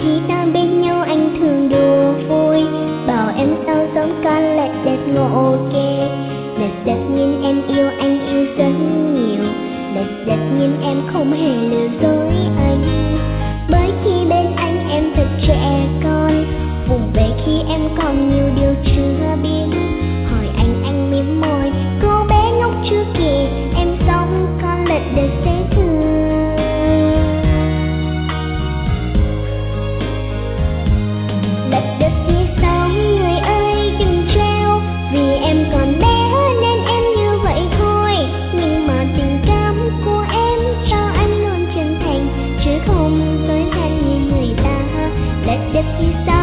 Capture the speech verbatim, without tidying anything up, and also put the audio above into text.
khi ta bên nhau anh thường đùa vui, bảo em sao giống con lệch đẹp ngộ ghê. Lệch đạch nhưng em yêu anh yêu rất nhiều, lệch đạch nhưng em không hề lừa dối anh. Bởi khi bên anh em thật trẻ con, vùng về khi em còn nhiều điều chưa biết. Hỏi anh anh mím môi, cô bé ngốc chưa kì, em giống con lệch đạch dễ thương. Lệch đạch thì sống người ơi đừng treo, vì em còn bé nên em như vậy thôi. Nhưng mà tình cảm của em cho anh luôn chân thành, chứ không dối gian như người ta. Lệch đạch thì sao